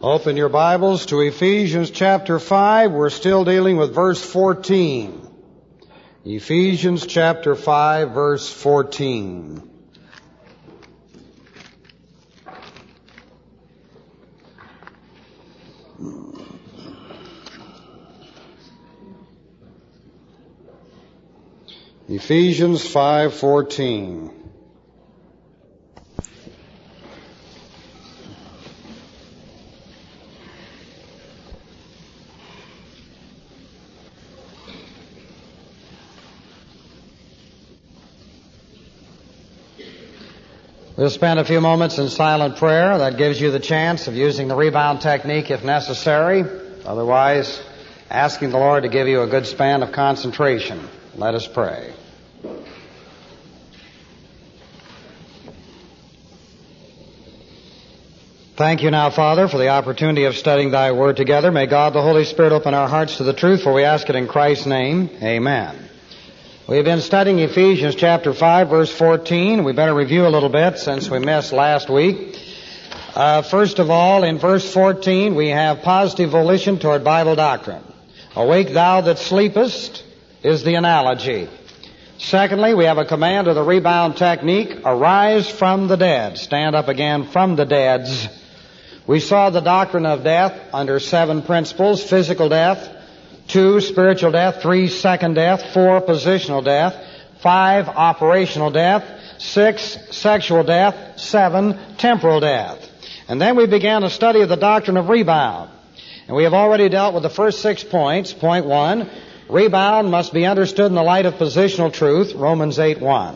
Open your Bibles to Ephesians chapter 5. We're still dealing with verse 14. Ephesians chapter 5, verse 14. Ephesians 5:14. We'll spend a few moments in silent prayer. That gives you the chance of using the rebound technique if necessary. Otherwise, asking the Lord to give you a good span of concentration. Let us pray. Thank you now, Father, for the opportunity of studying Thy Word together. May God the Holy Spirit open our hearts to the truth, for we ask it in Christ's name. Amen. We've been studying Ephesians chapter 5, verse 14. We better review a little bit since we missed last week. First of all, in verse 14, we have positive volition toward Bible doctrine. Awake thou that sleepest is the analogy. Secondly, we have a command of the rebound technique. Arise from the dead. Stand up again from the deads. We saw the doctrine of death under 7 principles: physical death, 2, spiritual death, 3, second death, 4, positional death, 5, operational death, 6, sexual death, 7, temporal death. And then we began a study of the doctrine of rebound. And we have already dealt with the first 6 points. Point 1, rebound must be understood in the light of positional truth, Romans 8:1.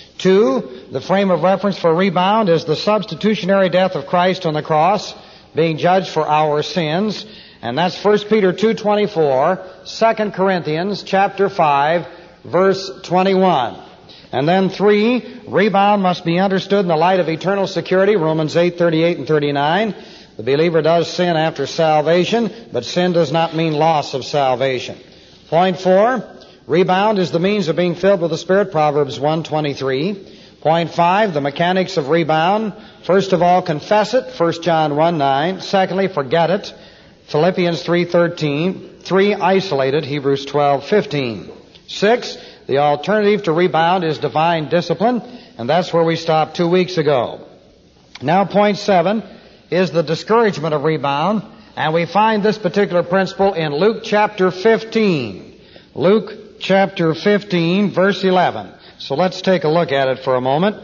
2, the frame of reference for rebound is the substitutionary death of Christ on the cross, being judged for our sins. And that's 1 Peter 2:24, 2 Corinthians chapter 5, verse 21. And then 3, rebound must be understood in the light of eternal security, Romans 8:38 and 39. The believer does sin after salvation, but sin does not mean loss of salvation. Point 4, rebound is the means of being filled with the Spirit, Proverbs 1:23. Point 5, the mechanics of rebound. First of all, confess it, 1 John 1:9. Secondly, forget it, Philippians 3:13. 3, isolated, Hebrews 12:15. 6, the alternative to rebound is divine discipline, and that's where we stopped 2 weeks ago. Now, point 7 is the discouragement of rebound, and we find this particular principle in Luke chapter 15. Luke chapter 15, verse 11. So let's take a look at it for a moment.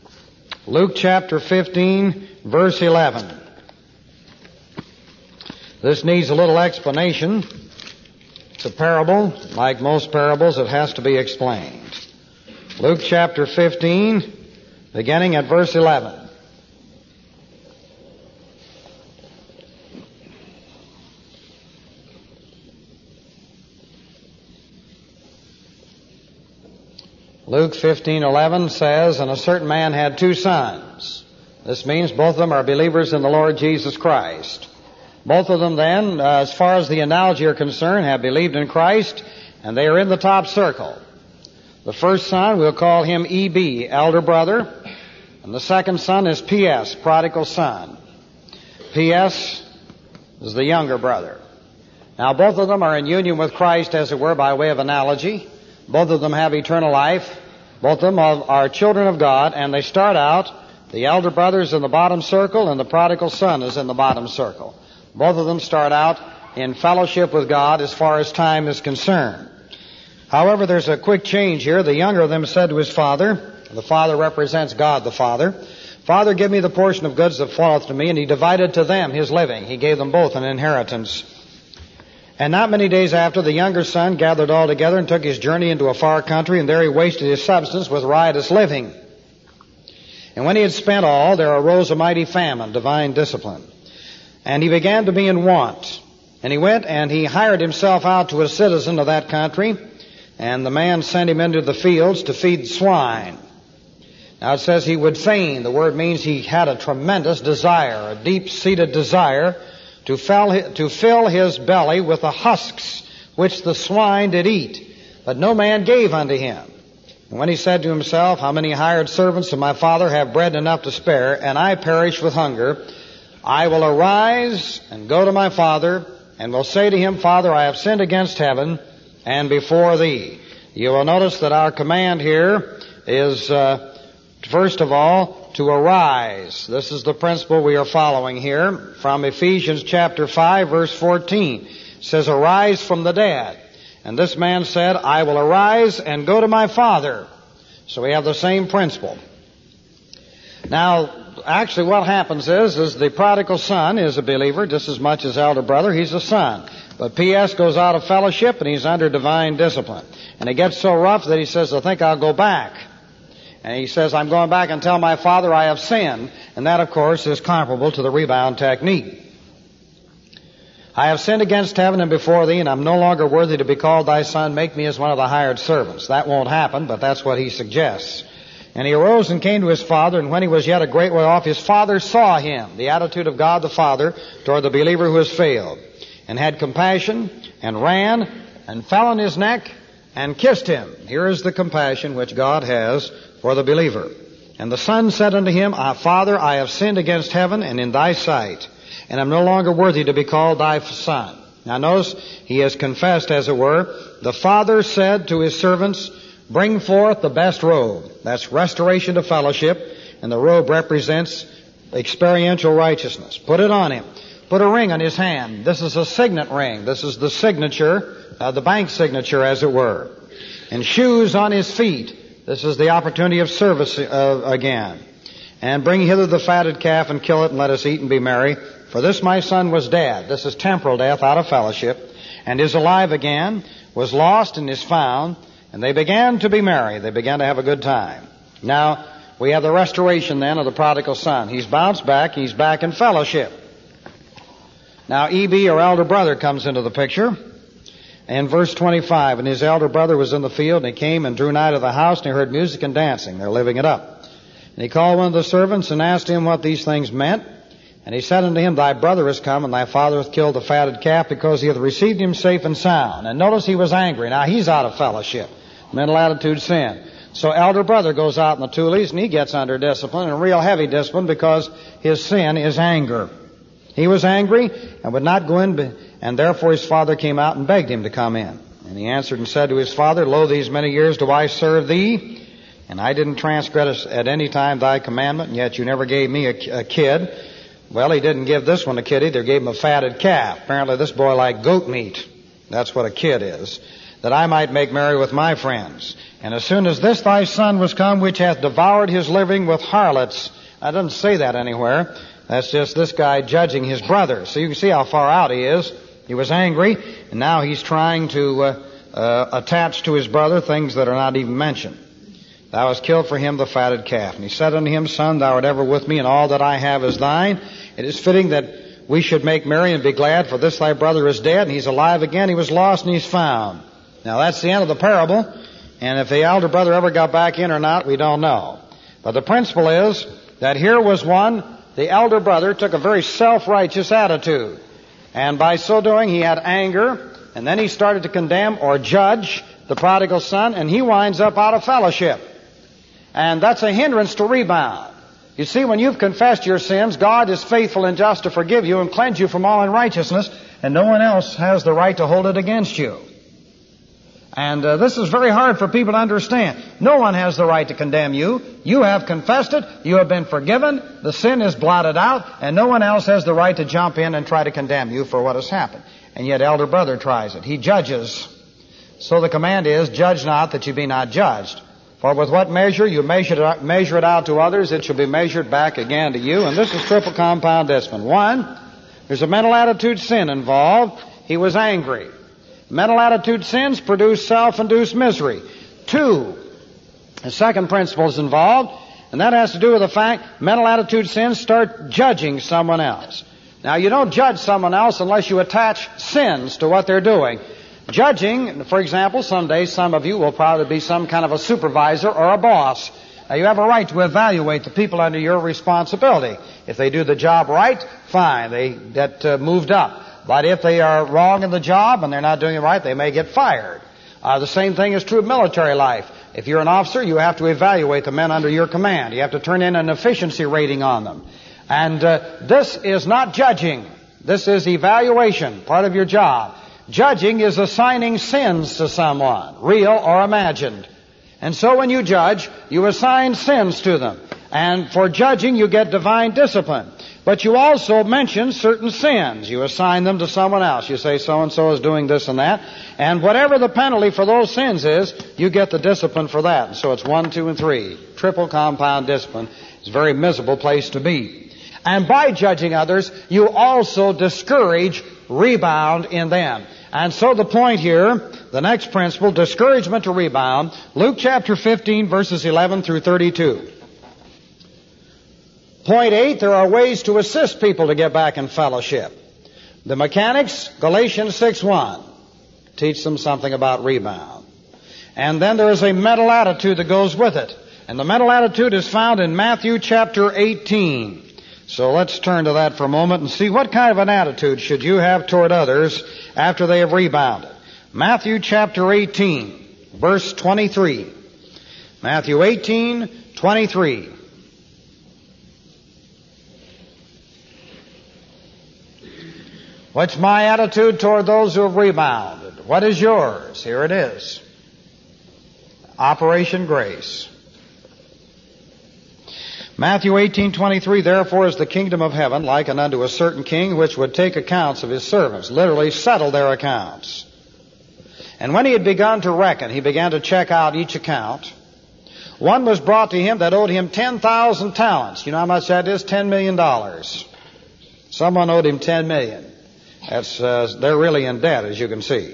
Luke chapter 15, verse 11. This needs a little explanation. It's a parable. Like most parables, it has to be explained. Luke chapter 15, beginning at verse 11. Luke 15:11 says, "And a certain man had 2 sons." This means both of them are believers in the Lord Jesus Christ. Both of them then, as far as the analogy are concerned, have believed in Christ, and they are in the top circle. The first son, we'll call him EB, elder brother, and the second son is PS, prodigal son. PS is the younger brother. Now, both of them are in union with Christ, as it were, by way of analogy. Both of them have eternal life. Both of them are children of God, and they start out, the elder brother is in the bottom circle, and the prodigal son is in the bottom circle. Both of them start out in fellowship with God as far as time is concerned. However, there's a quick change here. The younger of them said to his father, the father represents God the Father, "Father, give me the portion of goods that falleth to me," and he divided to them his living. He gave them both an inheritance. And not many days after, the younger son gathered all together and took his journey into a far country, and there he wasted his substance with riotous living. And when he had spent all, there arose a mighty famine, divine discipline. And he began to be in want. And he went and he hired himself out to a citizen of that country, and the man sent him into the fields to feed swine. Now it says he would fain. The word means he had a tremendous desire, a deep-seated desire, to fill his belly with the husks which the swine did eat. But no man gave unto him. And when he said to himself, "How many hired servants of my father have bread enough to spare, and I perish with hunger, I will arise and go to my father, and will say to him, Father, I have sinned against heaven and before thee. You will notice that our command here is, first of all, to arise. This is the principle we are following here from Ephesians chapter 5, verse 14. It says, arise from the dead. And this man said, I will arise and go to my father. So we have the same principle. Now, actually what happens is the prodigal son is a believer just as much as elder brother. He's a son. But P.S. goes out of fellowship and he's under divine discipline. And it gets so rough that he says, I think I'll go back. And he says, I'm going back and tell my father I have sinned. And that, of course, is comparable to the rebound technique. I have sinned against heaven and before thee, and I'm no longer worthy to be called thy son. Make me as one of the hired servants. That won't happen, but that's what he suggests. And he arose and came to his father, and when he was yet a great way off, his father saw him, the attitude of God the Father toward the believer who has failed, and had compassion, and ran, and fell on his neck, and kissed him. Here is the compassion which God has for the believer. And the son said unto him, Father, I have sinned against heaven and in thy sight, and am no longer worthy to be called thy son. Now notice, he has confessed, as it were. The father said to his servants, bring forth the best robe. That's restoration to fellowship, and the robe represents experiential righteousness. Put it on him. Put a ring on his hand. This is a signet ring. This is the signature, the bank signature, as it were. And shoes on his feet. This is the opportunity of service again. And bring hither the fatted calf and kill it, and let us eat and be merry. For this my son was dead. This is temporal death out of fellowship. And is alive again, was lost and is found. And they began to be merry. They began to have a good time. Now, we have the restoration then of the prodigal son. He's bounced back. He's back in fellowship. Now, E.B., or elder brother, comes into the picture. In verse 25, and his elder brother was in the field, and he came and drew nigh to the house, and he heard music and dancing. They're living it up. And he called one of the servants and asked him what these things meant. And he said unto him, thy brother is come, and thy father hath killed the fatted calf, because he hath received him safe and sound. And notice he was angry. Now, he's out of fellowship. Mental attitude sin. So elder brother goes out in the toolies, and he gets under discipline, and real heavy discipline, because his sin is anger. He was angry and would not go in, and therefore his father came out and begged him to come in. And he answered and said to his father, lo, these many years do I serve thee, and I didn't transgress at any time thy commandment, and yet you never gave me a kid. Well, he didn't give this one a kid either. He gave him a fatted calf. Apparently this boy liked goat meat. That's what a kid is. That I might make merry with my friends. And as soon as this thy son was come, which hath devoured his living with harlots. I didn't say that anywhere. That's just this guy judging his brother. So you can see how far out he is. He was angry, and now he's trying to attach to his brother things that are not even mentioned. Thou hast killed for him the fatted calf. And he said unto him, son, thou art ever with me, and all that I have is thine. It is fitting that we should make merry and be glad, for this thy brother is dead, and he's alive again. He was lost, and he's found. Now that's the end of the parable, and if the elder brother ever got back in or not, we don't know. But the principle is that here was one, the elder brother took a very self-righteous attitude. And by so doing, he had anger, and then he started to condemn or judge the prodigal son, and he winds up out of fellowship. And that's a hindrance to rebound. You see, when you've confessed your sins, God is faithful and just to forgive you and cleanse you from all unrighteousness, and no one else has the right to hold it against you. And this is very hard for people to understand. No one has the right to condemn you. You have confessed it. You have been forgiven. The sin is blotted out. And no one else has the right to jump in and try to condemn you for what has happened. And yet elder brother tries it. He judges. So the command is, judge not that you be not judged. For with what measure you measure it out to others, it shall be measured back again to you. And this is triple compound discipline. One, there's a mental attitude sin involved. He was angry. Mental attitude sins produce self-induced misery. Two, the second principle is involved, and that has to do with the fact mental attitude sins start judging someone else. Now, you don't judge someone else unless you attach sins to what they're doing. Judging, for example, someday some of you will probably be some kind of a supervisor or a boss. Now, you have a right to evaluate the people under your responsibility. If they do the job right, fine, they get moved up. But if they are wrong in the job and they're not doing it right, they may get fired. The same thing is true of military life. If you're an officer, you have to evaluate the men under your command. You have to turn in an efficiency rating on them. And this is not judging. This is evaluation, part of your job. Judging is assigning sins to someone, real or imagined. And so when you judge, you assign sins to them. And for judging, you get divine discipline. But you also mention certain sins. You assign them to someone else. You say so-and-so is doing this and that. And whatever the penalty for those sins is, you get the discipline for that. And so it's 1, 2, and 3. Triple compound discipline. It's a very miserable place to be. And by judging others, you also discourage rebound in them. And so the point here, the next principle, discouragement to rebound, Luke chapter 15, verses 11 through 32. Point 8, there are ways to assist people to get back in fellowship. The mechanics, Galatians 6:1. Teach them something about rebound. And then there is a mental attitude that goes with it. And the mental attitude is found in Matthew chapter 18. So let's turn to that for a moment and see what kind of an attitude should you have toward others after they have rebounded. Matthew chapter 18, verse 23. Matthew 18:23. What's my attitude toward those who have rebounded? What is yours? Here it is. Operation Grace. Matthew 18:23, therefore is the kingdom of heaven likened unto a certain king which would take accounts of his servants, literally settle their accounts. And when he had begun to reckon, he began to check out each account. One was brought to him that owed him 10,000 talents. You know how much that is? $10 million. Someone owed him 10 million. They're really in debt, as you can see.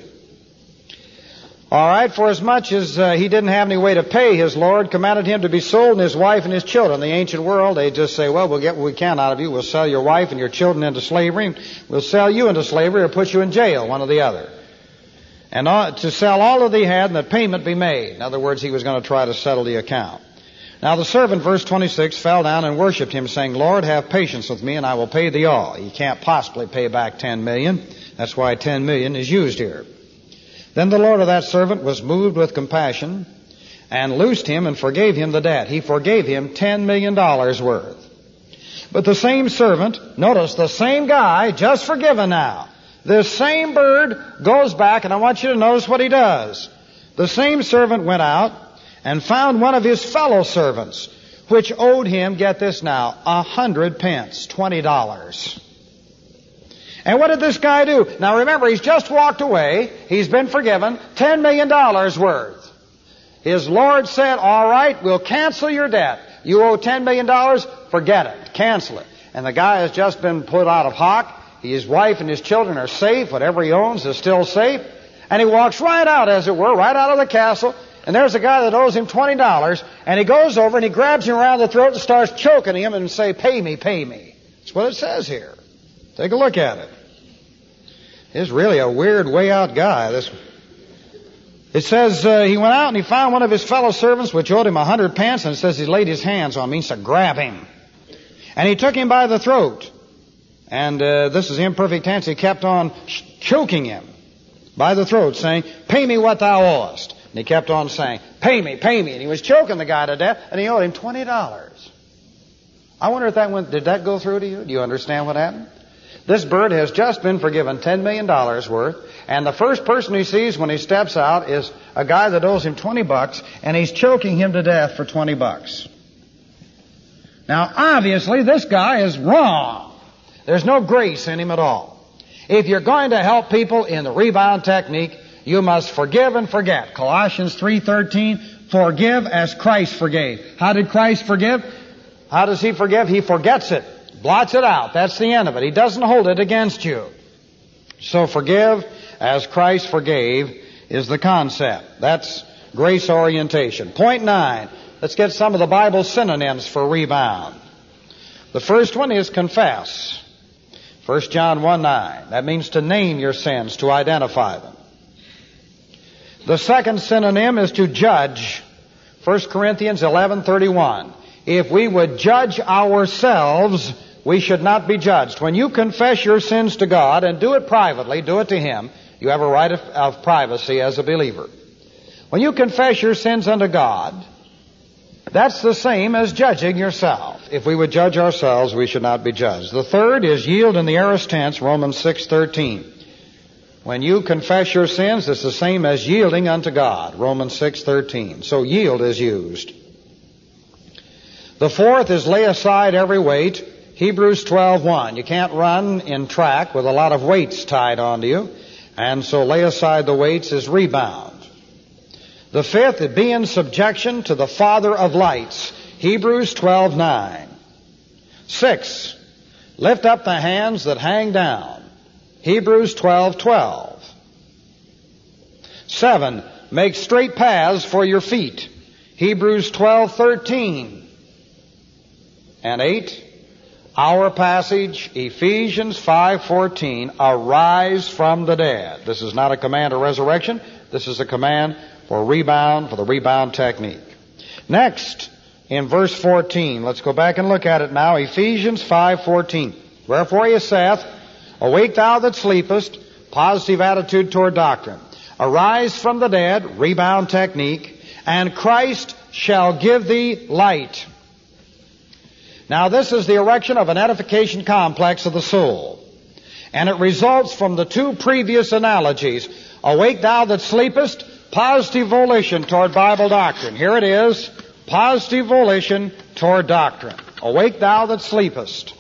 All right, for as much as he didn't have any way to pay, his Lord commanded him to be sold and his wife and his children. In the ancient world, they just say, well, we'll get what we can out of you. We'll sell your wife and your children into slavery. We'll sell you into slavery or put you in jail, one or the other. And to sell all that he had and that payment be made. In other words, he was going to try to settle the account. Now the servant, verse 26, fell down and worshipped him, saying, Lord, have patience with me, and I will pay thee all. He can't possibly pay back 10 million. That's why 10 million is used here. Then the Lord of that servant was moved with compassion and loosed him and forgave him the debt. He forgave him $10 million worth. But the same servant, notice the same guy, just forgiven now. This same bird goes back, and I want you to notice what he does. The same servant went out and found one of his fellow servants, which owed him, get this now, 100 pence, $20. And what did this guy do? Now remember, he's just walked away. He's been forgiven $10 million worth. His Lord said, all right, we'll cancel your debt. You owe $10 million, forget it, cancel it. And the guy has just been put out of hock. His wife and his children are safe. Whatever he owns is still safe. And he walks right out, as it were, right out of the castle. And there's a guy that owes him $20. And he goes over and he grabs him around the throat and starts choking him and say, pay me, pay me. That's what it says here. Take a look at it. He's really a weird, way out guy. It says he went out and he found one of his fellow servants which owed him 100 pence, and it says he laid his hands on him. Means to grab him. And he took him by the throat. And this is imperfect tense. He kept on choking him by the throat, saying, pay me what thou owest. And he kept on saying, pay me, pay me. And he was choking the guy to death, and he owed him $20. I wonder if did that go through to you? Do you understand what happened? This bird has just been forgiven $10 million worth, and the first person he sees when he steps out is a guy that owes him $20, and he's choking him to death for $20. Now, obviously, this guy is wrong. There's no grace in him at all. If you're going to help people in the rebound technique, you must forgive and forget. Colossians 3:13, forgive as Christ forgave. How did Christ forgive? How does he forgive? He forgets it. Blots it out. That's the end of it. He doesn't hold it against you. So forgive as Christ forgave is the concept. That's grace orientation. Point 9. Let's get some of the Bible synonyms for rebound. The first one is confess. 1 John 1:9. That means to name your sins, to identify them. The second synonym is to judge. 1 Corinthians 11:31. If we would judge ourselves, we should not be judged. When you confess your sins to God, and do it privately, do it to Him, you have a right of privacy as a believer. When you confess your sins unto God, That's the same as judging yourself. If we would judge ourselves, we should not be judged. The third is yield in the aorist tense, Romans 6:13. When you confess your sins, it's the same as yielding unto God, Romans 6:13. So yield is used. The fourth is lay aside every weight, Hebrews 12:1. You can't run in track with a lot of weights tied onto you, and so lay aside the weights is rebound. The fifth is be in subjection to the Father of lights, Hebrews 12:9. 6. Lift up the hands that hang down, Hebrews 12:12. 7. Make straight paths for your feet, Hebrews 12:13. And 8. Our passage, Ephesians 5:14, arise from the dead. This is not a command of resurrection. This is a command for rebound, for the rebound technique. Next, in verse 14, let's go back and look at it now. Ephesians 5:14. Wherefore he saith, awake thou that sleepest, positive attitude toward doctrine. Arise from the dead, rebound technique, and Christ shall give thee light. Now this is the erection of an edification complex of the soul. And it results from the two previous analogies. Awake thou that sleepest, positive volition toward Bible doctrine. Here it is, positive volition toward doctrine. Awake thou that sleepest.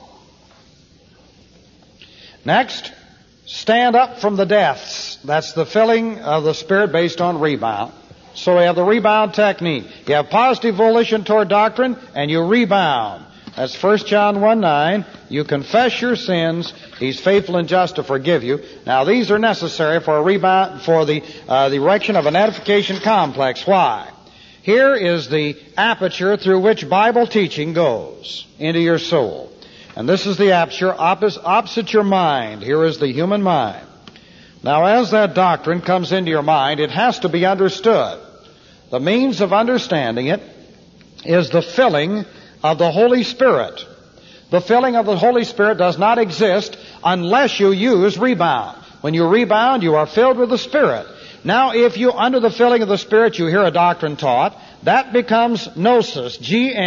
Next, stand up from the deaths. That's the filling of the Spirit based on rebound. So we have the rebound technique. You have positive volition toward doctrine, and you rebound. That's 1 John 1:9. You confess your sins. He's faithful and just to forgive you. Now these are necessary for a rebound, for the erection of an edification complex. Why? Here is the aperture through which Bible teaching goes into your soul. And this is the aperture opposite your mind. Here is the human mind. Now as that doctrine comes into your mind, it has to be understood. The means of understanding it is the filling of the Holy Spirit. The filling of the Holy Spirit does not exist unless you use rebound. When you rebound, you are filled with the Spirit. Now, if you, under the filling of the Spirit, you hear a doctrine taught, that becomes gnosis,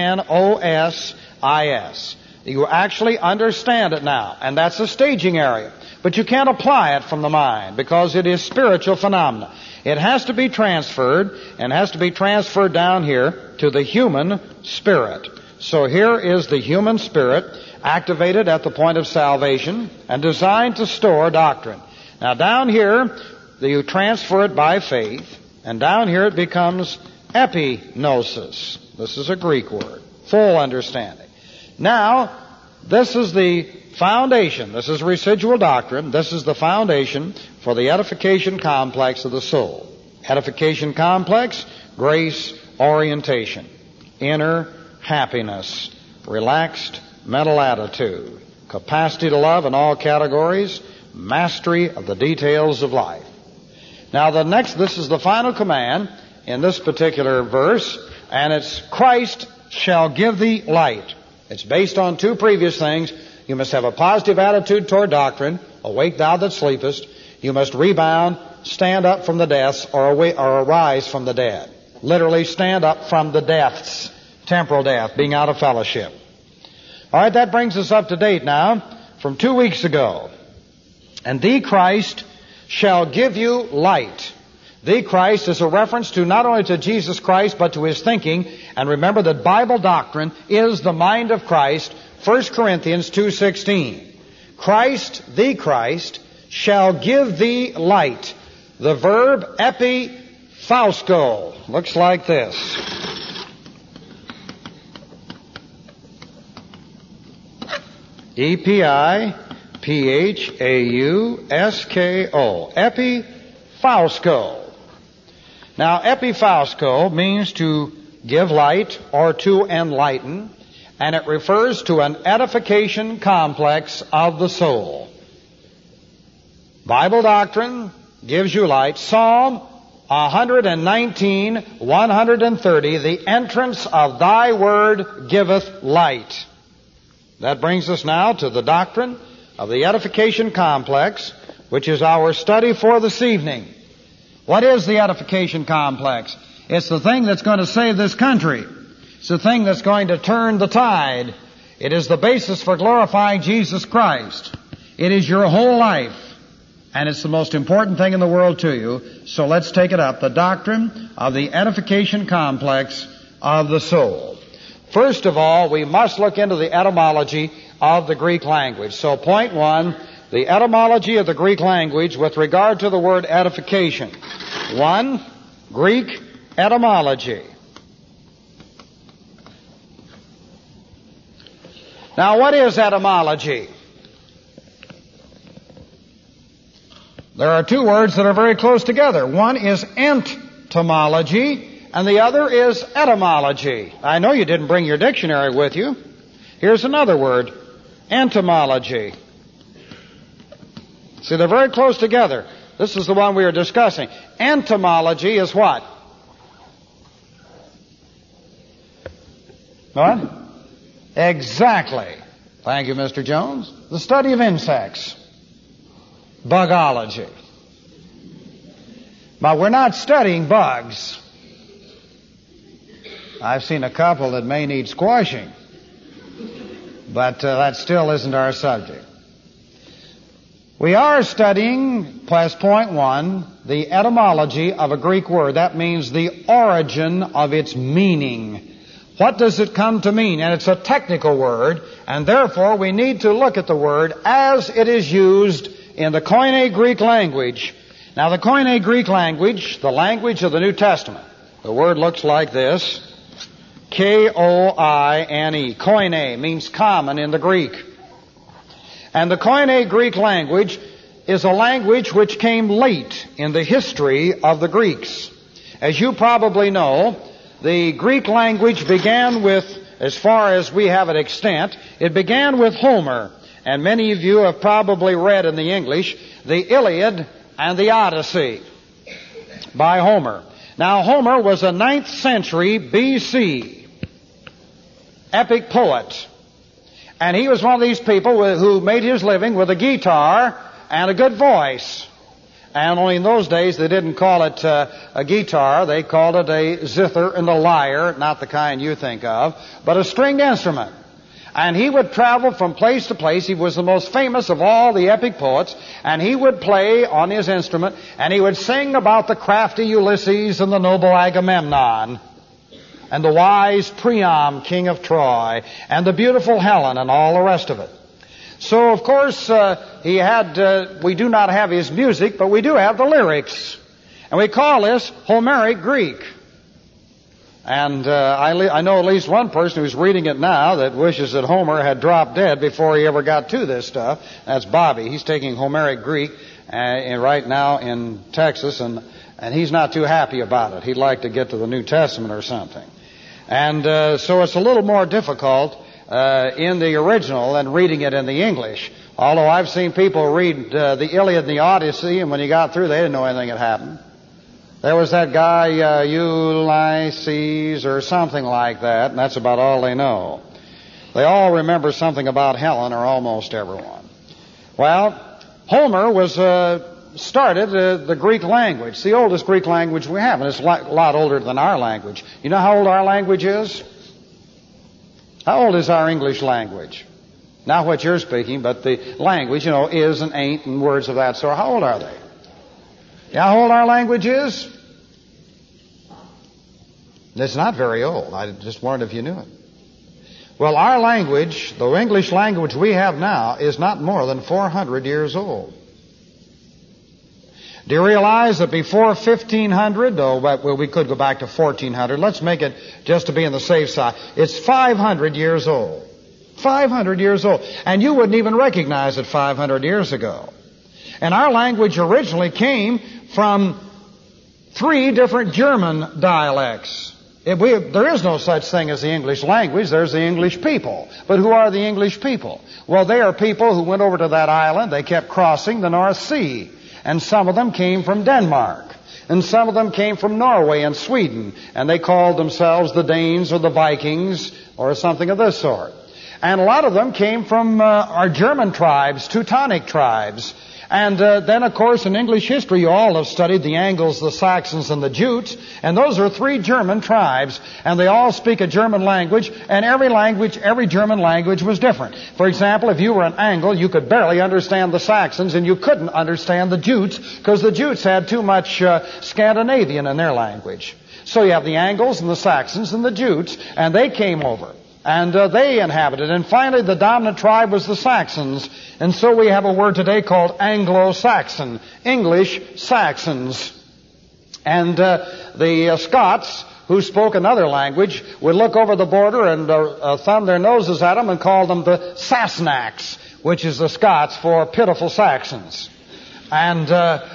G-N-O-S-I-S. You actually understand it now, and that's a staging area. But you can't apply it from the mind because it is spiritual phenomena. It has to be transferred, and has to be transferred down here to the human spirit. So here is the human spirit activated at the point of salvation and designed to store doctrine. Now down here, you transfer it by faith, and down here it becomes epignosis. This is a Greek word. Full understanding. Now, this is the foundation. This is residual doctrine. This is the foundation for the edification complex of the soul. Edification complex, grace, orientation, inner happiness, relaxed mental attitude, capacity to love in all categories, mastery of the details of life. Now this is the final command in this particular verse, and it's Christ shall give thee light. It's based on two previous things. You must have a positive attitude toward doctrine, awake thou that sleepest. You must rebound, stand up from the deaths, or arise from the dead. Literally stand up from the deaths. Temporal death, being out of fellowship. All right, that brings us up to date now from 2 weeks ago. And the Christ shall give you light. The Christ is a reference to not only to Jesus Christ, but to His thinking. And remember that Bible doctrine is the mind of Christ, 1 Corinthians 2:16. Christ, the Christ, shall give thee light. The verb epiphausco looks like this. E-P-I-P-H-A-U-S-K-O. Epiphausco. Now, epiphausco means to give light or to enlighten, and it refers to an edification complex of the soul. Bible doctrine gives you light. Psalm 119, 130, the entrance of thy word giveth light. That brings us now to the doctrine of the edification complex, which is our study for this evening. What is the edification complex? It's the thing that's going to save this country. It's the thing that's going to turn the tide. It is the basis for glorifying Jesus Christ. It is your whole life. And it's the most important thing in the world to you. So let's take it up. The doctrine of the edification complex of the soul. First of all, we must look into the etymology of the Greek language. So point one, the etymology of the Greek language with regard to the word edification. One, Greek etymology. Now, what is etymology? There are two words that are very close together. One is entomology, and the other is etymology. I know you didn't bring your dictionary with you. Here's another word, entomology. See, they're very close together. This is the one we are discussing. Entomology is what? What? Exactly. Thank you, Mr. Jones. The study of insects. Bugology. But we're not studying bugs. I've seen a couple that may need squashing. But that still isn't our subject. We are studying, plus point one, the etymology of a Greek word. That means the origin of its meaning. What does it come to mean? And it's a technical word, and therefore we need to look at the word as it is used in the Koine Greek language. Now, the Koine Greek language, the language of the New Testament, the word looks like this. K-O-I-N-E. Koine means common in the Greek. And the Koine Greek language is a language which came late in the history of the Greeks. As you probably know, the Greek language began with, as far as we have it extant, it began with Homer. And many of you have probably read in the English the Iliad and the Odyssey by Homer. Now, Homer was a 9th century B.C. epic poet. And he was one of these people who made his living with a guitar and a good voice. And only in those days they didn't call it a guitar. They called it a zither and a lyre, not the kind you think of, but a stringed instrument. And he would travel from place to place. He was the most famous of all the epic poets. And he would play on his instrument, and he would sing about the crafty Ulysses and the noble Agamemnon, and the wise Priam, king of Troy, and the beautiful Helen, and all the rest of it. So, of course, we do not have his music, but we do have the lyrics. And we call this Homeric Greek. And I know at least one person who's reading it now that wishes that Homer had dropped dead before he ever got to this stuff. That's Bobby. He's taking Homeric Greek right now in Texas, and he's not too happy about it. He'd like to get to the New Testament or something. And so it's a little more difficult in the original than reading it in the English. Although I've seen people read the Iliad and the Odyssey, and when you got through, they didn't know anything had happened. There was that guy, Ulysses, or something like that, and that's about all they know. They all remember something about Helen, or almost everyone. Well, Homer was started the Greek language. It's the oldest Greek language we have, and it's a lot older than our language. You know how old our language is? How old is our English language? Not what you're speaking, but the language, is and ain't and words of that sort. How old are they? You know how old our language is? It's not very old. I just wondered if you knew it. Well, our language, the English language we have now, is not more than 400 years old. Do you realize that before 1500, we could go back to 1400, let's make it just to be on the safe side, it's 500 years old. 500 years old. And you wouldn't even recognize it 500 years ago. And our language originally came from 3 different German dialects. There is no such thing as the English language. There's the English people. But who are the English people? Well, they are people who went over to that island. They kept crossing the North Sea. And some of them came from Denmark. And some of them came from Norway and Sweden. And they called themselves the Danes or the Vikings or something of this sort. And a lot of them came from our German tribes, Teutonic tribes. And then, of course, in English history, you all have studied the Angles, the Saxons, and the Jutes. And those are three German tribes. And they all speak a German language. And every German language was different. For example, if you were an Angle, you could barely understand the Saxons, and you couldn't understand the Jutes, because the Jutes had too much Scandinavian in their language. So you have the Angles and the Saxons and the Jutes, and they came over. And they inhabited. And finally, the dominant tribe was the Saxons. And so we have a word today called Anglo-Saxon, English Saxons. And the Scots, who spoke another language, would look over the border and thumb their noses at them and call them the Sassenachs, which is the Scots for pitiful Saxons. And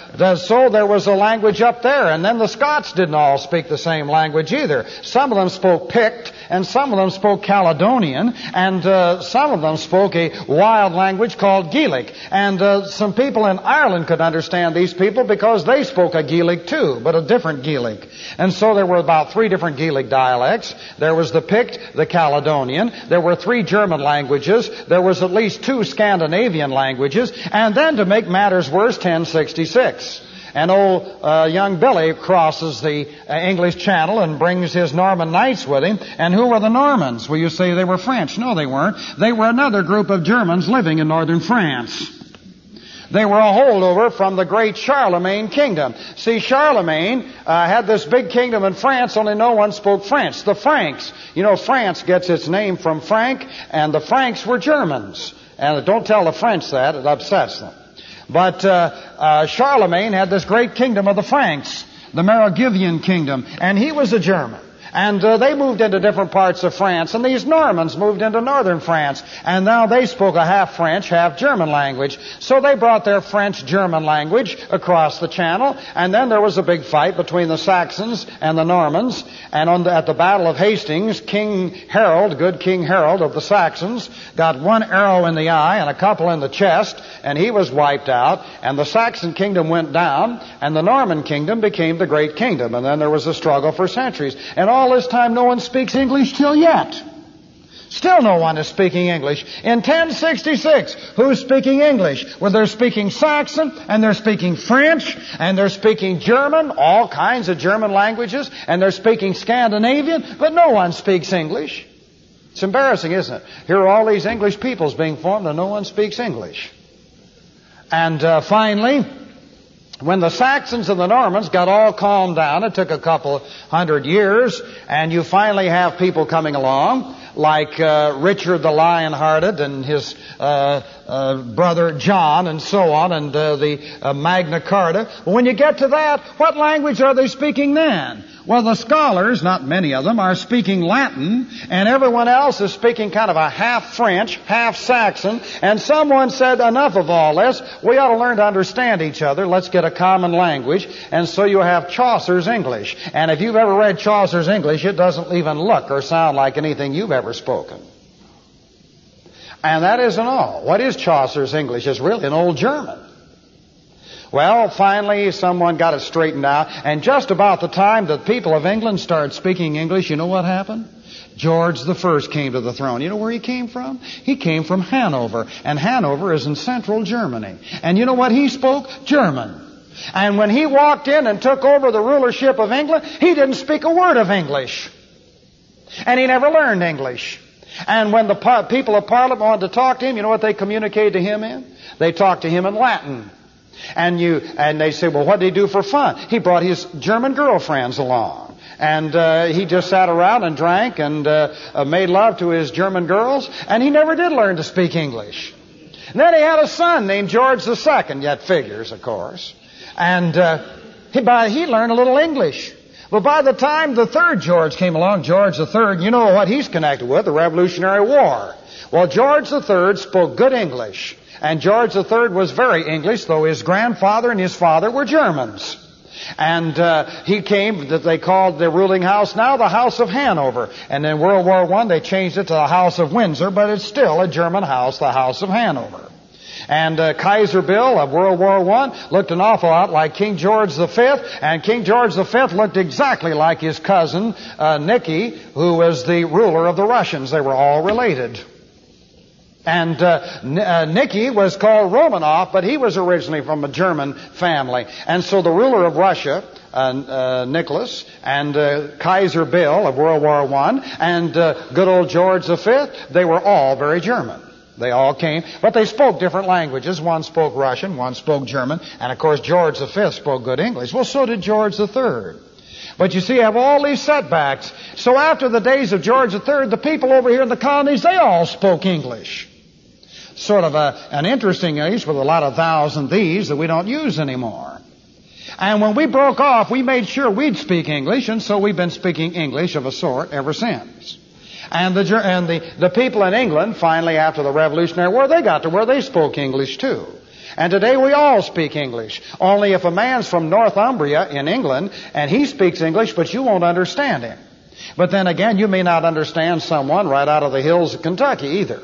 so there was a language up there, and then the Scots didn't all speak the same language either. Some of them spoke Pict, and some of them spoke Caledonian, and some of them spoke a wild language called Gaelic. And some people in Ireland could understand these people because they spoke a Gaelic too, but a different Gaelic. And so there were about 3 different Gaelic dialects. There was the Pict, the Caledonian. There were 3 German languages. There was at least 2 Scandinavian languages. And then, to make matters worse, 1066. And old young Billy crosses the English Channel and brings his Norman knights with him. And who were the Normans? Well, you say they were French. No, they weren't. They were another group of Germans living in northern France. They were a holdover from the great Charlemagne kingdom. See, Charlemagne had this big kingdom in France, only no one spoke French. The Franks. You know, France gets its name from Frank, and the Franks were Germans. And don't tell the French that, it upsets them. But Charlemagne had this great kingdom of the Franks, the Merovingian kingdom, and he was a German. And they moved into different parts of France, and these Normans moved into northern France, and now they spoke a half French, half German language. So they brought their French-German language across the Channel, and then there was a big fight between the Saxons and the Normans, and at the Battle of Hastings, King Harold, good King Harold of the Saxons, got 1 arrow in the eye and a couple in the chest, and he was wiped out, and the Saxon kingdom went down, and the Norman kingdom became the great kingdom, and then there was a struggle for centuries. And all this time no one speaks English till yet. Still no one is speaking English. In 1066, who's speaking English? Well, they're speaking Saxon, and they're speaking French, and they're speaking German, all kinds of German languages, and they're speaking Scandinavian, but no one speaks English. It's embarrassing, isn't it? Here are all these English peoples being formed, and no one speaks English. And finally, when the Saxons and the Normans got all calmed down, it took a couple 100 years, and you finally have people coming along, like Richard the Lion-Hearted and his brother John and so on, and the Magna Carta. When you get to that, what language are they speaking then? Well, the scholars, not many of them, are speaking Latin, and everyone else is speaking kind of a half French, half Saxon, and someone said, enough of all this, we ought to learn to understand each other, let's get a common language, and so you have Chaucer's English. And if you've ever read Chaucer's English, it doesn't even look or sound like anything you've ever spoken. And that isn't all. What is Chaucer's English? It's really an old German. Well, finally, someone got it straightened out, and just about the time that people of England started speaking English, you know what happened? George I came to the throne. You know where he came from? He came from Hanover, and Hanover is in central Germany. And you know what he spoke? German. And when he walked in and took over the rulership of England, he didn't speak a word of English. And he never learned English. And when the people of Parliament wanted to talk to him, you know what they communicated to him in? They talked to him in Latin. And they say, well, what did he do for fun? He brought his German girlfriends along. And he just sat around and drank and made love to his German girls. And he never did learn to speak English. And then he had a son named George II. Yet figures, of course. And he learned a little English. Well, by the time the third George came along, George III, you know what he's connected with, the Revolutionary War. Well, George III spoke good English. And George III was very English, though his grandfather and his father were Germans. And he came, that they called the ruling house now the House of Hanover. And in World War I, they changed it to the House of Windsor, but it's still a German house, the House of Hanover. And Kaiser Bill of World War I looked an awful lot like King George V, and King George V looked exactly like his cousin, Nicky, who was the ruler of the Russians. They were all related. And Nicky was called Romanov, but he was originally from a German family. And so the ruler of Russia, Nicholas, and Kaiser Bill of World War I, and good old George V, they were all very German. They all came, but they spoke different languages. One spoke Russian, one spoke German, and of course George V spoke good English. Well, so did George III. But you see, you have all these setbacks. So after the days of George III, the people over here in the colonies, they all spoke English. Sort of an interesting age with a lot of thous and these that we don't use anymore. And when we broke off, we made sure we'd speak English, and so we've been speaking English of a sort ever since. And the people in England, finally after the Revolutionary War, they got to where they spoke English too. And today we all speak English. Only if a man's from Northumbria in England, and he speaks English, but you won't understand him. But then again, you may not understand someone right out of the hills of Kentucky either.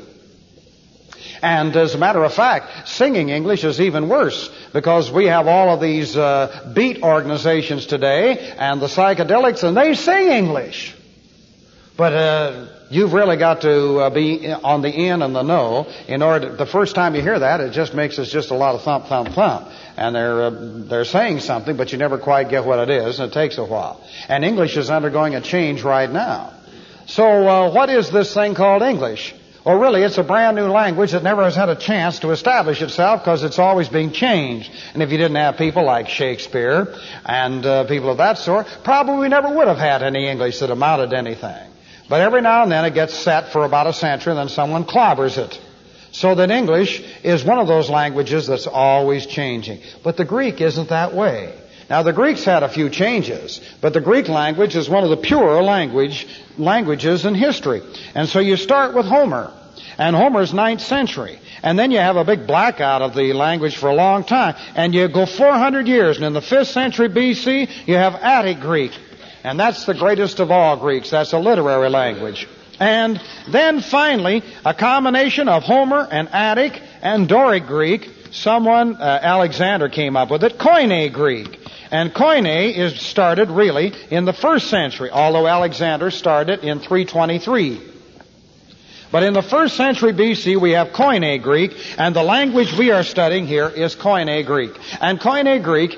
And as a matter of fact, singing English is even worse, because we have all of these beat organizations today and the psychedelics, and they sing English. But you've really got to be on the in and the know in order. The first time you hear that, it just makes us just a lot of thump, thump, thump. And they're saying something, but you never quite get what it is, and it takes a while. And English is undergoing a change right now. So what is this thing called English? Well, really, it's a brand new language that never has had a chance to establish itself because it's always being changed. And if you didn't have people like Shakespeare and people of that sort, probably we never would have had any English that amounted to anything. But every now and then it gets set for about a century, and then someone clobbers it. So that English is one of those languages that's always changing. But the Greek isn't that way. Now, the Greeks had a few changes, but the Greek language is one of the purer languages in history. And so you start with Homer, and Homer's 9th century. And then you have a big blackout of the language for a long time. And you go 400 years, and in the 5th century BC, you have Attic Greek. And that's the greatest of all Greeks. That's a literary language. And then finally, a combination of Homer and Attic and Doric Greek, Alexander came up with it, Koine Greek. And Koine is started really in the 1st century, although Alexander started in 323. But in the 1st century BC, we have Koine Greek, and the language we are studying here is Koine Greek. And Koine Greek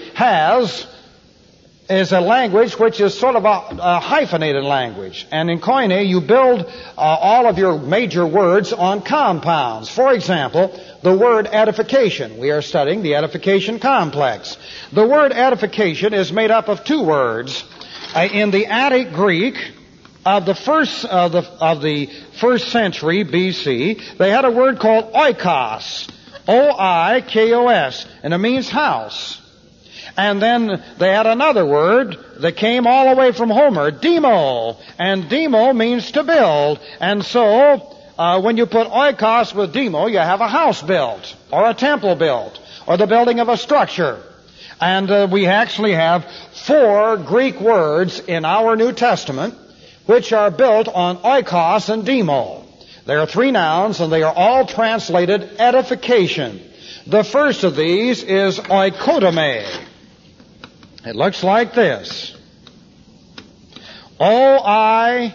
is a language which is sort of a hyphenated language. And in Koine, you build all of your major words on compounds. For example, the word edification. We are studying the edification complex. The word edification is made up of 2 words. In the Attic Greek of the first century BC, they had a word called oikos, O-I-K-O-S, and it means house. And then they had another word that came all the way from Homer, demo, and demo means to build. And so when you put oikos with demo, you have a house built, or a temple built, or the building of a structure. And we actually have 4 Greek words in our New Testament which are built on oikos and demo. There are 3 nouns, and they are all translated edification. The first of these is oikodome. It looks like this. O-I-K-O-D-O-M-E.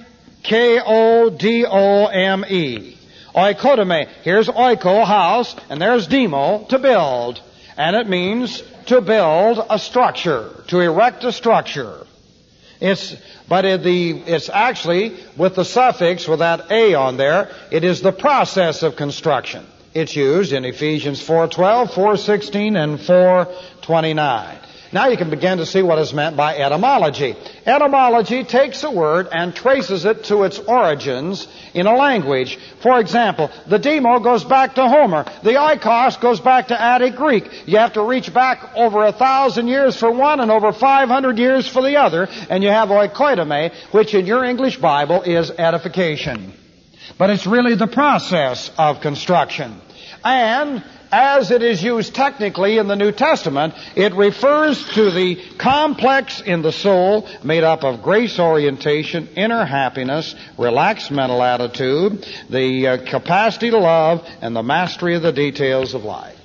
Oikodome. Here's oiko, house, and there's demo, to build. And it means to build a structure, to erect a structure. It's actually, with the suffix, with that A on there, it is the process of construction. It's used in Ephesians 4:12, 4:16, and 4:29. Now you can begin to see what is meant by etymology. Etymology takes a word and traces it to its origins in a language. For example, the demo goes back to Homer. The oikos goes back to Attic Greek. You have to reach back over 1,000 years for one and over 500 years for the other, and you have oikoidome, which in your English Bible is edification. But it's really the process of construction. And as it is used technically in the New Testament, it refers to the complex in the soul made up of grace orientation, inner happiness, relaxed mental attitude, the capacity to love, and the mastery of the details of life.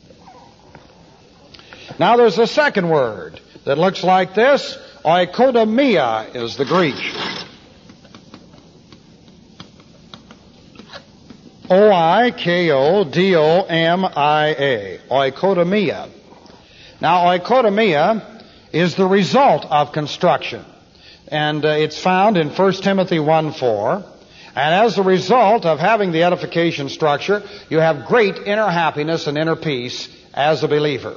Now there's a second word that looks like this. Oikodomia is the Greek. oikodomia. Oikodomia. Now, oikodomia is the result of construction. And it's found in 1 Timothy 1:4. And as a result of having the edification structure, you have great inner happiness and inner peace as a believer.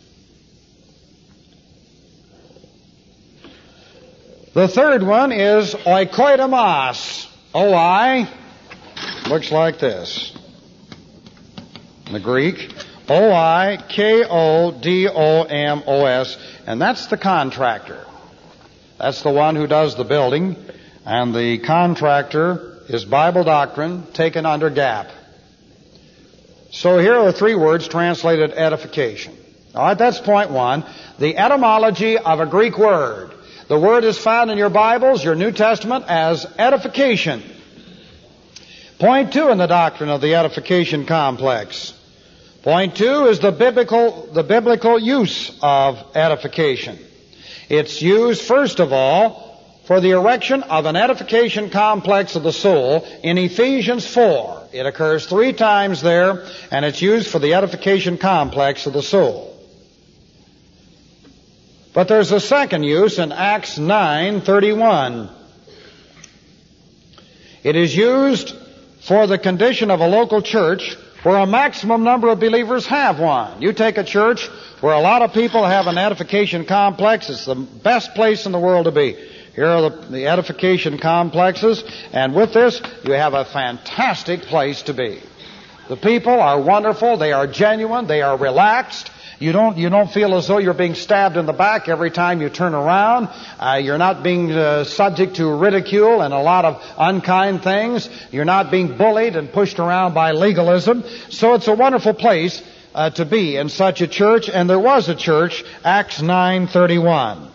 The third one is oikodomos. O-I looks like this. In the Greek, oikodomos, and that's the contractor. That's the one who does the building, and the contractor is Bible doctrine taken under gap. So here are three words translated edification. All right, that's point one. The etymology of a Greek word. The word is found in your Bibles, your New Testament, as edification. Point two in the doctrine of the edification complex. Point two is the biblical use of edification. It's used, first of all, for the erection of an edification complex of the soul in Ephesians 4. It occurs 3 times there, and it's used for the edification complex of the soul. But there's a second use in Acts 9:31. It is used for the condition of a local church where a maximum number of believers have one. You take a church where a lot of people have an edification complex, it's the best place in the world to be. Here are the edification complexes, and with this, you have a fantastic place to be. The people are wonderful, they are genuine, they are relaxed. You don't feel as though you're being stabbed in the back every time you turn around. You're not being subject to ridicule and a lot of unkind things. You're not being bullied and pushed around by legalism. So it's a wonderful place to be in such a church, and there was a church, Acts 9:31.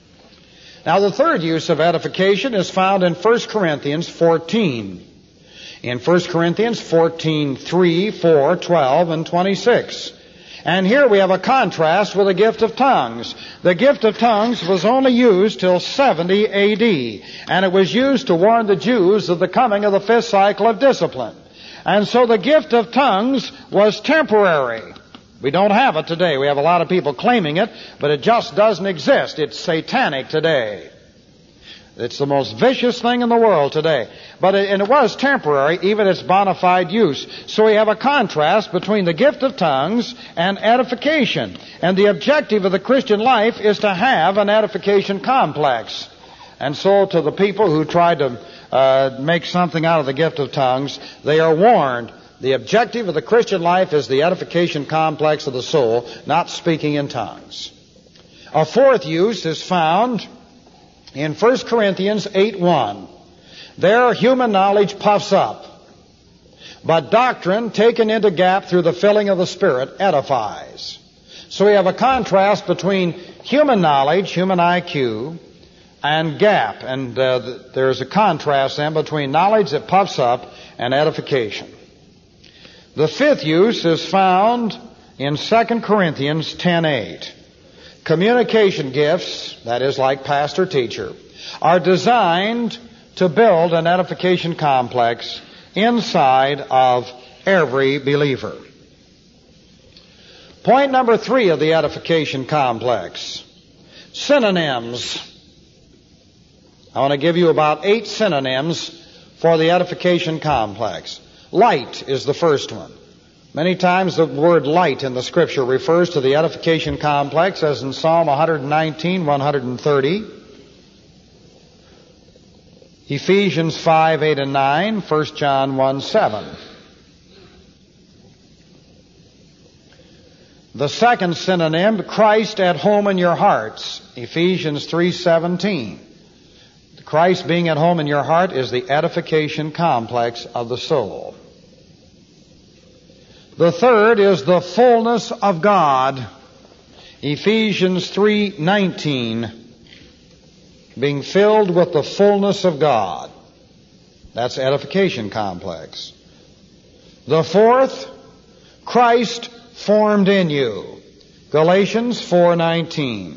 Now the third use of edification is found in 1 Corinthians 14. In 1 Corinthians 14:3, 4, 12, and 26. And here we have a contrast with the gift of tongues. The gift of tongues was only used till 70 A.D., and it was used to warn the Jews of the coming of the 5th cycle of discipline. And so the gift of tongues was temporary. We don't have it today. We have a lot of people claiming it, but it just doesn't exist. It's satanic today. It's the most vicious thing in the world today. But it was temporary, even its bona fide use. So we have a contrast between the gift of tongues and edification. And the objective of the Christian life is to have an edification complex. And so to the people who try to make something out of the gift of tongues, they are warned. The objective of the Christian life is the edification complex of the soul, not speaking in tongues. A fourth use is found in 1 Corinthians 8:1. There human knowledge puffs up, but doctrine taken into gap through the filling of the Spirit edifies. So we have a contrast between human knowledge, human IQ, and gap. And there's a contrast then between knowledge that puffs up and edification. The fifth use is found in 2 Corinthians 10:8. Communication gifts, that is like pastor-teacher, are designed to build an edification complex inside of every believer. Point number 3 of the edification complex. Synonyms. I want to give you about 8 synonyms for the edification complex. Light is the first one. Many times the word light in the Scripture refers to the edification complex, as in Psalm 119, 130, Ephesians 5, 8, and 9, 1 John 1, 7. The second synonym, Christ at home in your hearts, Ephesians 3:17. Christ being at home in your heart is the edification complex of the soul. The third is the fullness of God, Ephesians 3:19, being filled with the fullness of God. That's edification complex. The fourth, Christ formed in you, Galatians 4:19.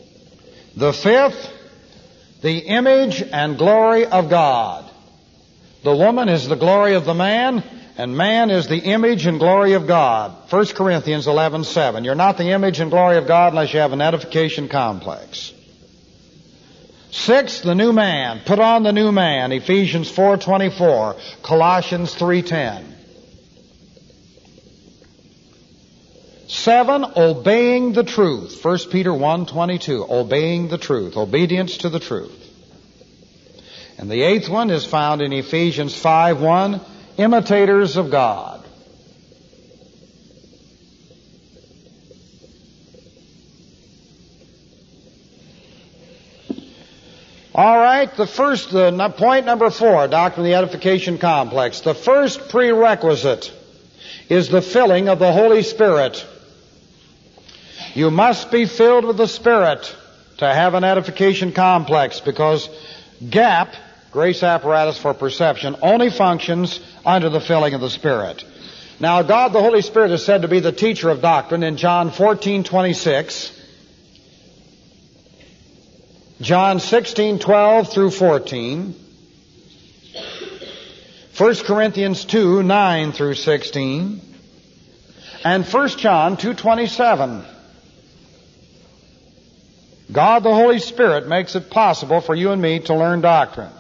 The fifth, the image and glory of God, The woman is the glory of the man, and man is the image and glory of God. 1 Corinthians 11:7. You're not the image and glory of God unless you have an edification complex. 6, the new man. Put on the new man. Ephesians 4:24. Colossians 3:10. 7, obeying the truth. 1 Peter 1:22. Obeying the truth. Obedience to the truth. And the 8th one is found in Ephesians 5:1. Imitators of God. All right, point number 4, doctrine of the edification complex. The first prerequisite is the filling of the Holy Spirit. You must be filled with the Spirit to have an edification complex, because GAP, grace apparatus for perception, only functions under the filling of the Spirit. Now, God the Holy Spirit is said to be the teacher of doctrine in John 14:26, John 16:12 through 14, 1 Corinthians 2:9 through 16, and 1 John 2:27. God the Holy Spirit makes it possible for you and me to learn doctrine.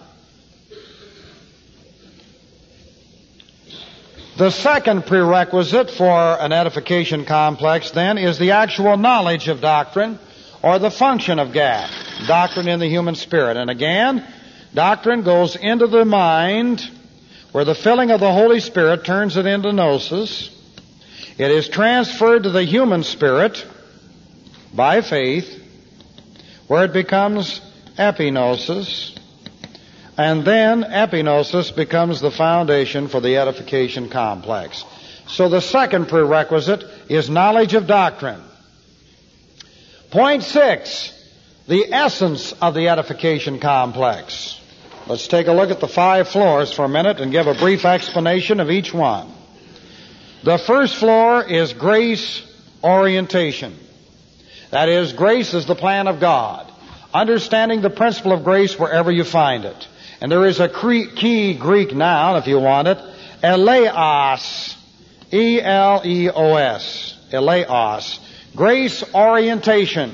The second prerequisite for an edification complex, then, is the actual knowledge of doctrine, or the function of GAP, doctrine in the human spirit. And again, doctrine goes into the mind, where the filling of the Holy Spirit turns it into gnosis. It is transferred to the human spirit by faith, where it becomes epignosis, and then epignosis becomes the foundation for the edification complex. So the second prerequisite is knowledge of doctrine. Point 6, the essence of the edification complex. Let's take a look at the 5 floors for a minute and give a brief explanation of each one. The first floor is grace orientation. That is, grace is the plan of God. Understanding the principle of grace wherever you find it. And there is a key Greek noun, if you want it, eleos, E-L-E-O-S, eleos, grace orientation.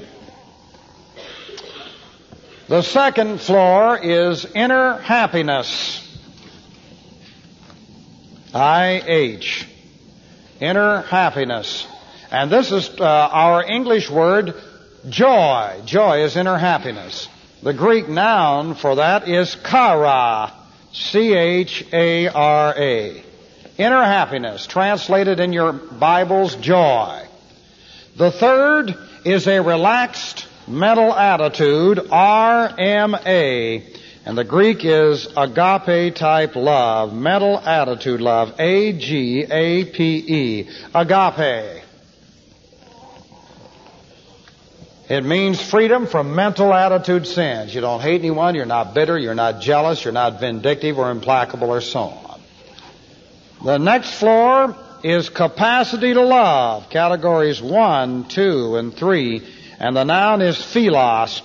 The second floor is inner happiness, I-H, inner happiness. And this is our English word, joy. Joy is inner happiness. The Greek noun for that is chara, C-H-A-R-A. Inner happiness, translated in your Bibles, joy. The third is a relaxed mental attitude, R-M-A. And the Greek is agape type love, mental attitude love, A-G-A-P-E, agape. It means freedom from mental attitude sins. You don't hate anyone, you're not bitter, you're not jealous, you're not vindictive or implacable or so on. The next floor is capacity to love, categories 1, 2, and 3. And the noun is philos,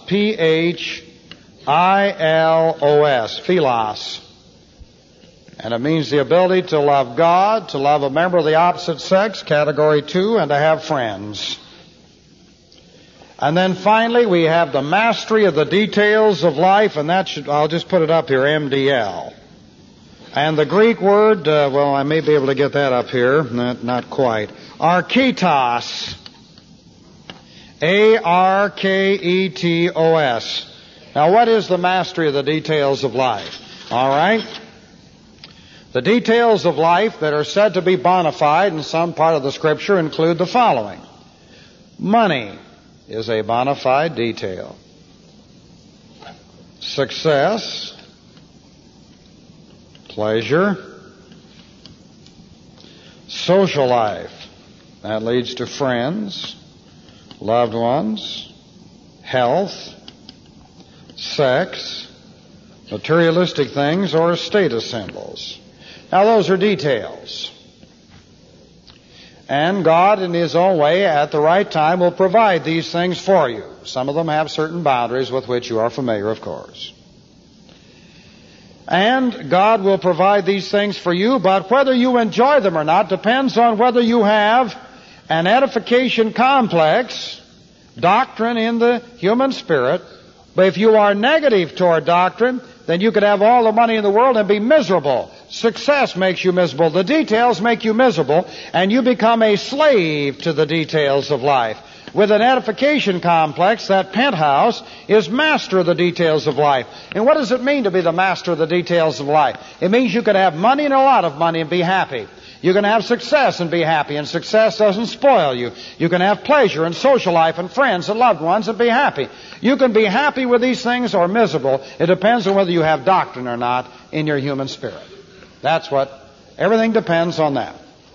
P-H-I-L-O-S, philos. And it means the ability to love God, to love a member of the opposite sex, category 2, and to have friends. And then finally, we have the mastery of the details of life, and that should, I'll just put it up here, MDL. And the Greek word, I may be able to get that up here, not quite. Arketos, A-R-K-E-T-O-S. Now, what is the mastery of the details of life? All right? The details of life that are said to be bona fide in some part of the Scripture include the following. Money is a bona fide detail. Success, pleasure, social life, that leads to friends, loved ones, health, sex, materialistic things, or status symbols. Now, those are details. And God, in His own way, at the right time, will provide these things for you. Some of them have certain boundaries with which you are familiar, of course. And God will provide these things for you, but whether you enjoy them or not depends on whether you have an edification complex, doctrine in the human spirit. But if you are negative toward doctrine, then you could have all the money in the world and be miserable. Success makes you miserable. The details make you miserable, and you become a slave to the details of life. With an edification complex, that penthouse is master of the details of life. And what does it mean to be the master of the details of life? It means you can have money and a lot of money and be happy. You can have success and be happy, and success doesn't spoil you. You can have pleasure and social life and friends and loved ones and be happy. You can be happy with these things or miserable. It depends on whether you have doctrine or not in your human spirit. Everything depends on that.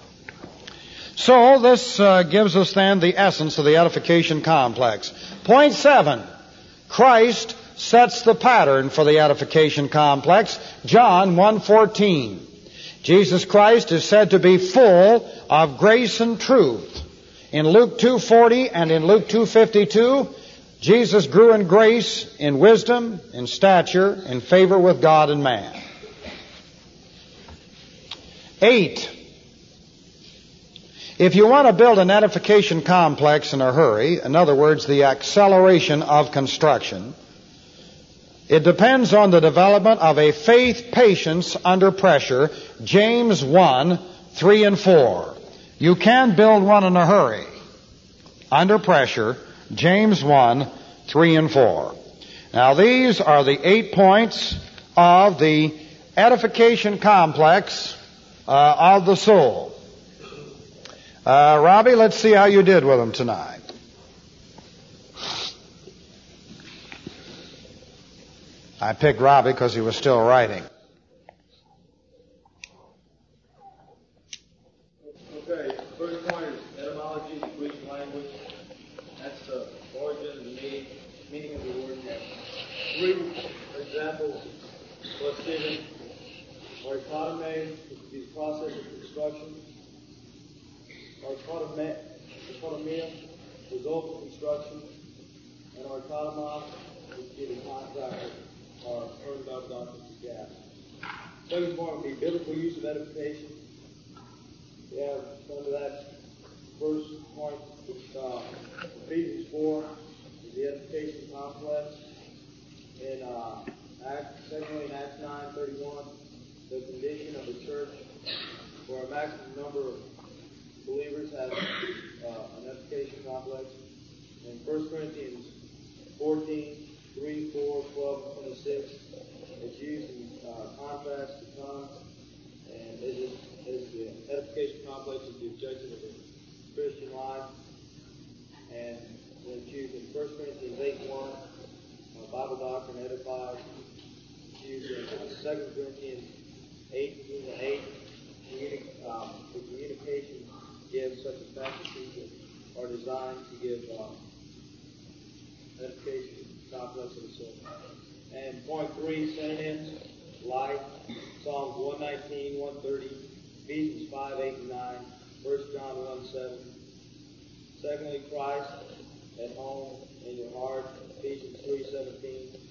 So this gives us then the essence of the edification complex. Point 7, Christ sets the pattern for the edification complex. John 1:14. Jesus Christ is said to be full of grace and truth. In Luke 2:40 and in Luke 2:52, Jesus grew in grace, in wisdom, in stature, in favor with God and man. 8. If you want to build an edification complex in a hurry, in other words, the acceleration of construction, it depends on the development of a faith patience under pressure, James 1:3 and 4. You can build one in a hurry, under pressure, James 1:3 and 4. Now these are the 8 points of the edification complex of the soul. Robbie, let's see how you did with them tonight. I picked Robbie because he was still writing. Okay, first point is etymology, the Greek language. That's the origin, the meaning of the word. 3, for example, what's given, oikotomē, which would be the process of construction. Oikotomia, result of construction. And oikotomos, which would be the contractor or earned about doctrines of gas. Second point would be biblical use of edification. We have under that first point, Ephesians 4 is the edification complex. In secondly, in Acts 9:31, the condition of the church, where a maximum number of believers have an edification complex. In 1 Corinthians 14:3, 4, 12, and 26, it's used in contrast to tongues, and it is the edification complex is the objective of the Christian life. And when it's used in 1 Corinthians 8:1, Bible doctrine edifies. It's used in 2 Corinthians 18:8, the communication gives such as faculties that are designed to give edification complex of the soul. And point 3, synonyms, life, Psalms 119, 130, Ephesians 5:8 and 9, 1 John 1:7. Secondly, Christ at home in your heart, Ephesians 3:17.